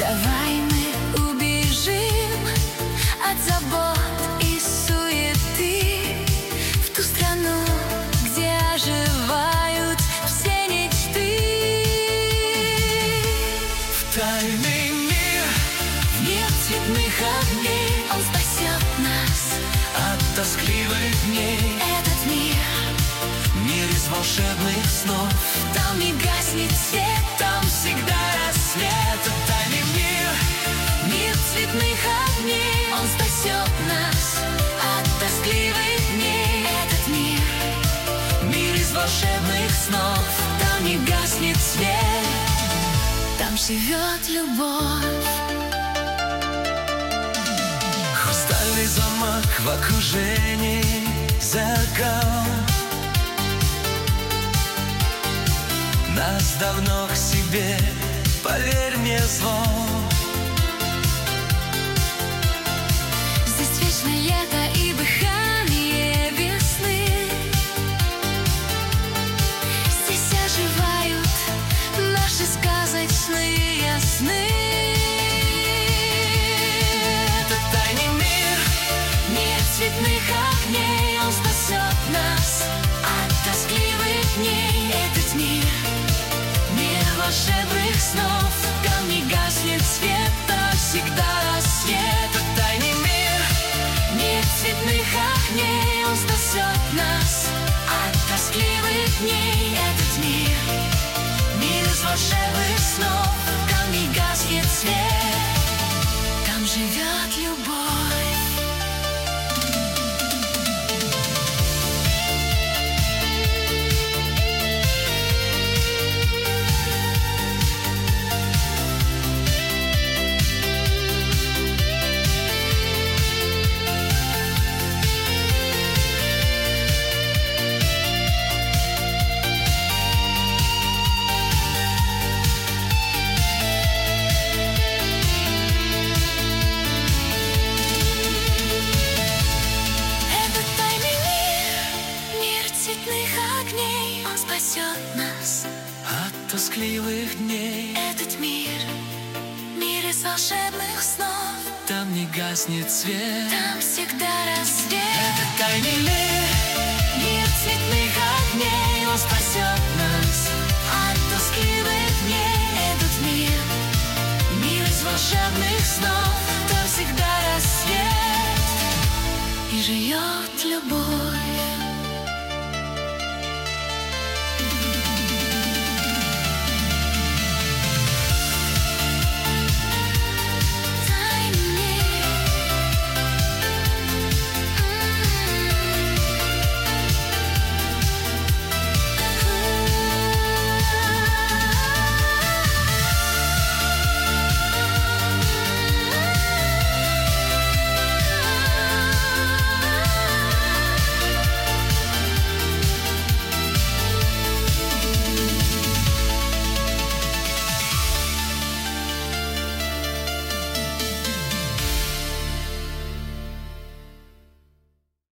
Давай мы убежим от забот и суеты в ту страну, где оживают все мечты. В тайный мир, Мир цветных огней, он спасет нас от тоскливых дней. Этот Мир из волшебных снов. там не гаснет свет, Там всегда рассвет. В тайный мир, мир цветных огней, он спасет нас от тоскливых дней. Этот мир из волшебных снов. там не гаснет свет, там живет любовь. Хрустальный замок в окружении зеркал нас давно к себе, поверь мне, звал. Здесь вечное лето и дыхание весны. Здесь оживают наши сказочные сны. Это тайный мир, Мир цветных огней, он спасет нас от тоскливых дней. Этот мир волшебных снов, там не гаснет свет, там всегда рассвет. это тайный Мир цветных огней, он спасет нас от тоскливых дней. Этот мир из волшебных снов, там не гаснет свет, там живет любовь. Он спасет нас от тоскливых дней. Этот мир из волшебных снов, Там не гаснет свет, там всегда рассвет. это тайный мир Цветных огней, он спасет нас от тоскливых дней. Этот мир из волшебных снов, там всегда рассвет и живет любовь.